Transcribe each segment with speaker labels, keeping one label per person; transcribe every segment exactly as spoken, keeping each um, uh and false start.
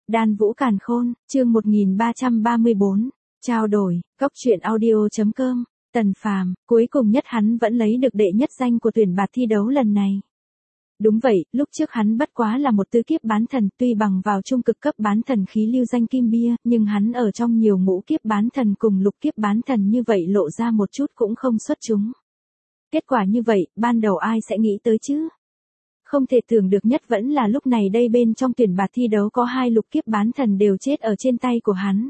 Speaker 1: Đan Vũ Càn Khôn, chương một nghìn ba trăm ba mươi bốn, trao đổi, góc truyện audio.com, Tần Phàm, cuối cùng nhất hắn vẫn lấy được đệ nhất danh của tuyển bạt thi đấu lần này. Đúng vậy, lúc trước hắn bất quá là một tứ kiếp bán thần, tuy bằng vào trung cực cấp bán thần khí lưu danh kim bia, nhưng hắn ở trong nhiều ngũ kiếp bán thần cùng lục kiếp bán thần như vậy lộ ra một chút cũng không xuất chúng. Kết quả như vậy, ban đầu ai sẽ nghĩ tới chứ? Không thể tưởng được nhất vẫn là lúc này đây bên trong tuyển bạt thi đấu có hai lục kiếp bán thần đều chết ở trên tay của hắn.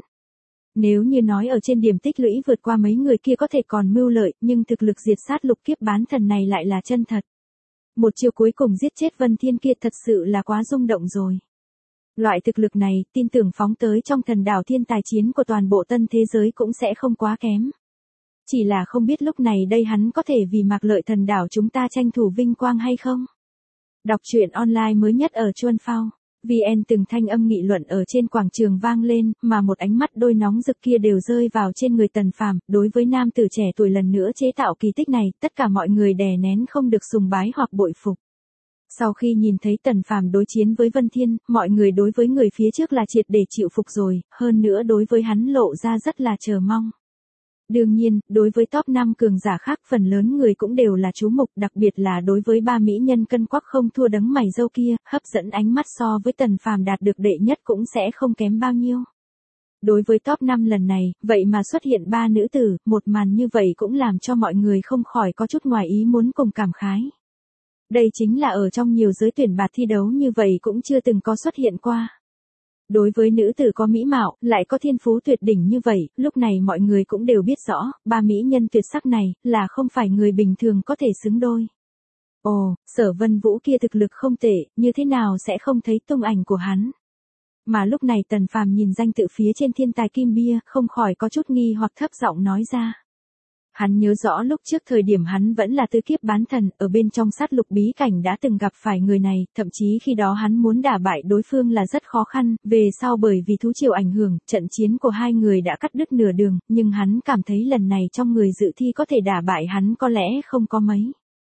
Speaker 1: Nếu như nói ở trên điểm tích lũy vượt qua mấy người kia có thể còn mưu lợi, nhưng thực lực diệt sát lục kiếp bán thần này lại là chân thật. Một chiều cuối cùng giết chết Vân Thiên kia thật sự là quá rung động rồi. Loại thực lực này, tin tưởng phóng tới trong thần đảo thiên tài chiến của toàn bộ tân thế giới cũng sẽ không quá kém. Chỉ là không biết lúc này đây hắn có thể vì Mạc Lợi thần đảo chúng ta tranh thủ vinh quang hay không? Đọc truyện online mới nhất ở Chuân Phao. vê en từng thanh âm nghị luận ở trên quảng trường vang lên, mà một ánh mắt đôi nóng rực kia đều rơi vào trên người Tần Phàm. Đối với nam tử trẻ tuổi lần nữa chế tạo kỳ tích này, tất cả mọi người đè nén không được sùng bái hoặc bội phục. Sau khi nhìn thấy Tần Phàm đối chiến với Vân Thiên, mọi người đối với người phía trước là triệt để chịu phục rồi, hơn nữa đối với hắn lộ ra rất là chờ mong. Đương nhiên, đối với top năm cường giả khác phần lớn người cũng đều là chú mục, đặc biệt là đối với ba mỹ nhân cân quắc không thua đấng mày râu kia, hấp dẫn ánh mắt so với Tần Phàm đạt được đệ nhất cũng sẽ không kém bao nhiêu. Đối với top năm lần này, vậy mà xuất hiện ba nữ tử, một màn như vậy cũng làm cho mọi người không khỏi có chút ngoài ý muốn cùng cảm khái. Đây chính là ở trong nhiều giới tuyển bạt thi đấu như vậy cũng chưa từng có xuất hiện qua. Đối với nữ tử có mỹ mạo, lại có thiên phú tuyệt đỉnh như vậy, lúc này mọi người cũng đều biết rõ, ba mỹ nhân tuyệt sắc này, là không phải người bình thường có thể xứng đôi. Ồ, Sở Vân Vũ kia thực lực không tệ, như thế nào sẽ không thấy tung ảnh của hắn. Mà lúc này Tần Phàm nhìn danh tự phía trên thiên tài kim bia, không khỏi có chút nghi hoặc thấp giọng nói ra. Hắn nhớ rõ lúc trước thời điểm hắn vẫn là tứ kiếp bán thần, ở bên trong sát lục bí cảnh đã từng gặp phải người này, thậm chí khi đó hắn muốn đả bại đối phương là rất khó khăn, về sau bởi vì thú triều ảnh hưởng, trận chiến của hai người đã cắt đứt nửa đường, nhưng hắn cảm thấy lần này trong người dự thi có thể đả bại hắn có lẽ không có mấy.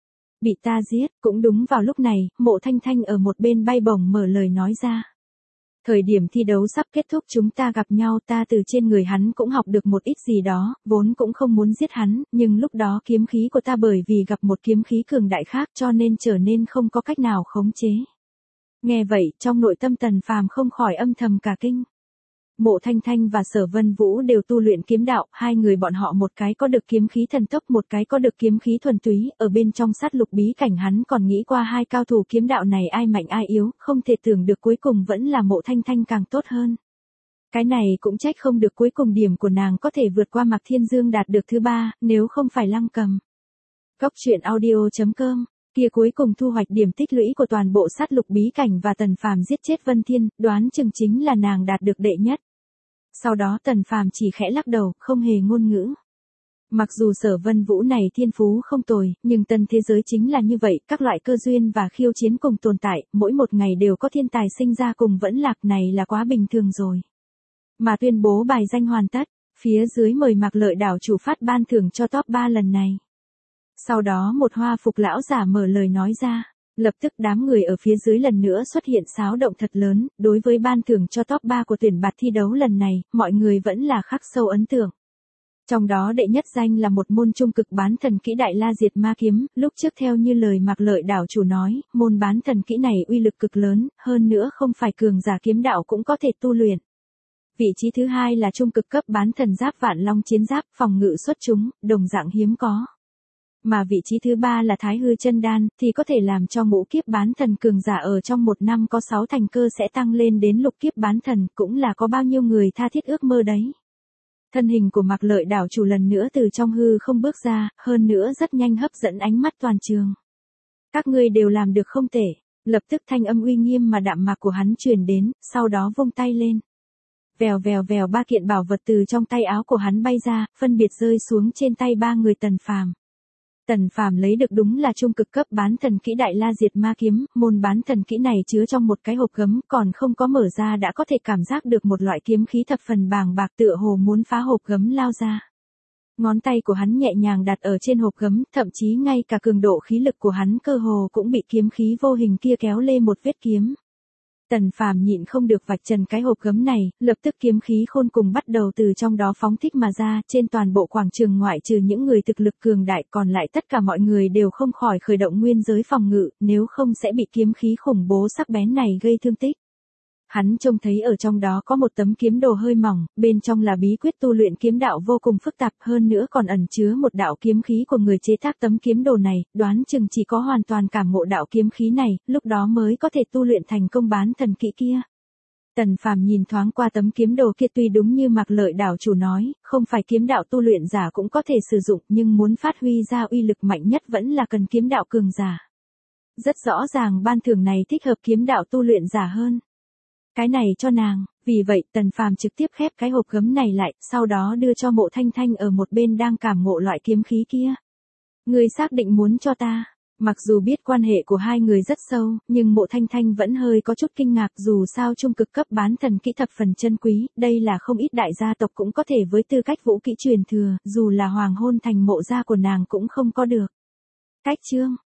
Speaker 1: Bị ta giết, cũng đúng vào lúc này, Mộ Thanh Thanh ở một bên bay bổng mở lời nói ra. Thời điểm thi đấu sắp kết thúc chúng ta gặp nhau, ta từ trên người hắn cũng học được một ít gì đó, vốn cũng không muốn giết hắn, nhưng lúc đó kiếm khí của ta bởi vì gặp một kiếm khí cường đại khác cho nên trở nên không có cách nào khống chế. Nghe vậy, trong nội tâm Tần Phàm không khỏi âm thầm cả kinh. Mộ Thanh Thanh và Sở Vân Vũ đều tu luyện kiếm đạo, hai người bọn họ một cái có được kiếm khí thần tốc, một cái có được kiếm khí thuần túy, ở bên trong sát lục bí cảnh hắn còn nghĩ qua hai cao thủ kiếm đạo này ai mạnh ai yếu, không thể tưởng được cuối cùng vẫn là Mộ Thanh Thanh càng tốt hơn. Cái này cũng trách không được cuối cùng điểm của nàng có thể vượt qua Mạc Thiên Dương đạt được thứ ba, nếu không phải Lăng Cầm. Góc truyện audio.com. Kia cuối cùng thu hoạch điểm tích lũy của toàn bộ sát lục bí cảnh và Tần Phàm giết chết Vân Thiên, đoán chừng chính là nàng đạt được đệ nhất. Sau đó Tần Phàm chỉ khẽ lắc đầu, không hề ngôn ngữ. Mặc dù Sở Vân Vũ này thiên phú không tồi, nhưng tân thế giới chính là như vậy, các loại cơ duyên và khiêu chiến cùng tồn tại, mỗi một ngày đều có thiên tài sinh ra cùng vẫn lạc, này là quá bình thường rồi. Mà tuyên bố bài danh hoàn tất, phía dưới mời Mạc Lợi đảo chủ phát ban thưởng cho top ba lần này. Sau đó một hoa phục lão giả mở lời nói ra, lập tức đám người ở phía dưới lần nữa xuất hiện xáo động thật lớn, đối với ban thưởng cho top ba của tuyển bạt thi đấu lần này, mọi người vẫn là khắc sâu ấn tượng. Trong đó đệ nhất danh là một môn trung cực bán thần kỹ Đại La Diệt Ma Kiếm, lúc trước theo như lời Mạc Lợi đảo chủ nói, môn bán thần kỹ này uy lực cực lớn, hơn nữa không phải cường giả kiếm đạo cũng có thể tu luyện. Vị trí thứ hai là trung cực cấp bán thần giáp Vạn Long chiến giáp, phòng ngự xuất chúng, đồng dạng hiếm có. Mà vị trí thứ ba là Thái Hư chân đan, thì có thể làm cho ngũ kiếp bán thần cường giả ở trong một năm có sáu thành cơ sẽ tăng lên đến lục kiếp bán thần, cũng là có bao nhiêu người tha thiết ước mơ đấy. Thân hình của Mạc Lợi đảo chủ lần nữa từ trong hư không bước ra, hơn nữa rất nhanh hấp dẫn ánh mắt toàn trường. Các ngươi đều làm được không tệ, lập tức thanh âm uy nghiêm mà đạm mạc của hắn truyền đến, sau đó vung tay lên. Vèo vèo vèo ba kiện bảo vật từ trong tay áo của hắn bay ra, phân biệt rơi xuống trên tay ba người Tần Phàm. Tần Phàm lấy được đúng là trung cực cấp bán thần kỹ Đại La Diệt Ma Kiếm, môn bán thần kỹ này chứa trong một cái hộp gấm, còn không có mở ra đã có thể cảm giác được một loại kiếm khí thập phần bàng bạc tựa hồ muốn phá hộp gấm lao ra. Ngón tay của hắn nhẹ nhàng đặt ở trên hộp gấm, thậm chí ngay cả cường độ khí lực của hắn cơ hồ cũng bị kiếm khí vô hình kia kéo lê một vết kiếm. Tần Phàm nhịn không được vạch trần cái hộp gấm này, lập tức kiếm khí khôn cùng bắt đầu từ trong đó phóng thích mà ra, trên toàn bộ quảng trường ngoại trừ những người thực lực cường đại còn lại tất cả mọi người đều không khỏi khởi động nguyên giới phòng ngự, nếu không sẽ bị kiếm khí khủng bố sắc bén này gây thương tích. Hắn trông thấy ở trong đó có một tấm kiếm đồ hơi mỏng, bên trong là bí quyết tu luyện kiếm đạo vô cùng phức tạp, hơn nữa còn ẩn chứa một đạo kiếm khí của người chế tác tấm kiếm đồ này, đoán chừng chỉ có hoàn toàn cảm ngộ đạo kiếm khí này, lúc đó mới có thể tu luyện thành công bán thần kỹ kia. Tần Phàm nhìn thoáng qua tấm kiếm đồ kia, tuy đúng như Mạc Lợi đảo chủ nói, không phải kiếm đạo tu luyện giả cũng có thể sử dụng, nhưng muốn phát huy ra uy lực mạnh nhất vẫn là cần kiếm đạo cường giả. Rất rõ ràng ban thưởng này thích hợp kiếm đạo tu luyện giả hơn. Cái này cho nàng, vì vậy Tần Phàm trực tiếp khép cái hộp gấm này lại, sau đó đưa cho Mộ Thanh Thanh ở một bên đang cảm ngộ loại kiếm khí kia. Ngươi xác định muốn cho ta? Mặc dù biết quan hệ của hai người rất sâu, nhưng Mộ Thanh Thanh vẫn hơi có chút kinh ngạc, dù sao trung cực cấp bán thần kỹ thập phần chân quý, đây là không ít đại gia tộc cũng có thể với tư cách vũ kỹ truyền thừa, dù là hoàng hôn thành Mộ gia của nàng cũng không có được. Cách chương